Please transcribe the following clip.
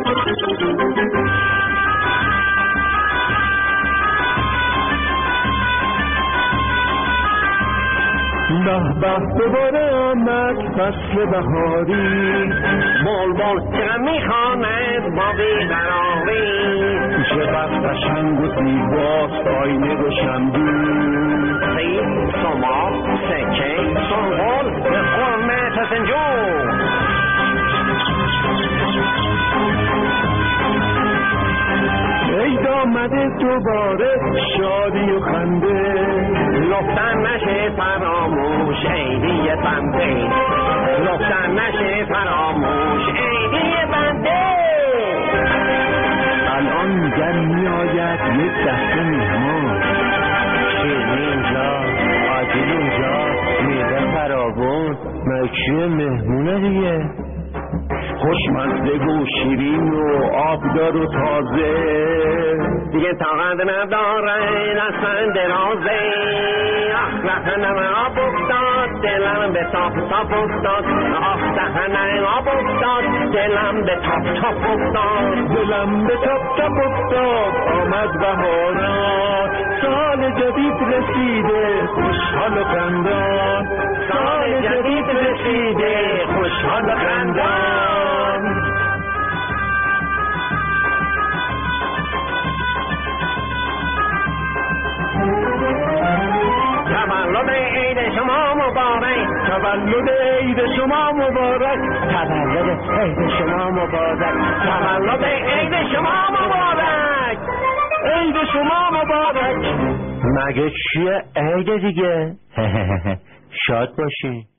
به دوباره آمد فصل بهاری، بلبل چه میخواند با بیقراری، چقدر قشنگ و زیباست آینه و شمدون، سیب، سماق، سکه، سنبل به قرمه تسنجون. عید آمده دوباره شادی و خنده، لفتن نشه فراموش عیدی بنده، لفتن نشه فراموش عیدی بنده. الان گر می آید یک دسته میهمان، شیرینی اینجا، آجیل اونجا، میوه فراوون، مکیه مهمونه دیگه، خوشمزه و شیرین و آبدار و تازه، دیگه طاقت نداره دستن درازه. دهنم آب افتاد دلم به تاپ تاپ افتاد، دهنم آب افتاد دلم به تاپ تاپ افتاد، دلم به تاپ تاپ افتاد. آمد بهاران، سال جدید رسیده خوشحال و خندان، سال جدید رسیده خوشحال و خندان. تولد عید شما مبارک، تولد عید شما مبارک، تولد عید شما مبارک، تولد عید شما مبارک، عید شما مبارک. مگه چیه عید دیگه؟ شاد باشین.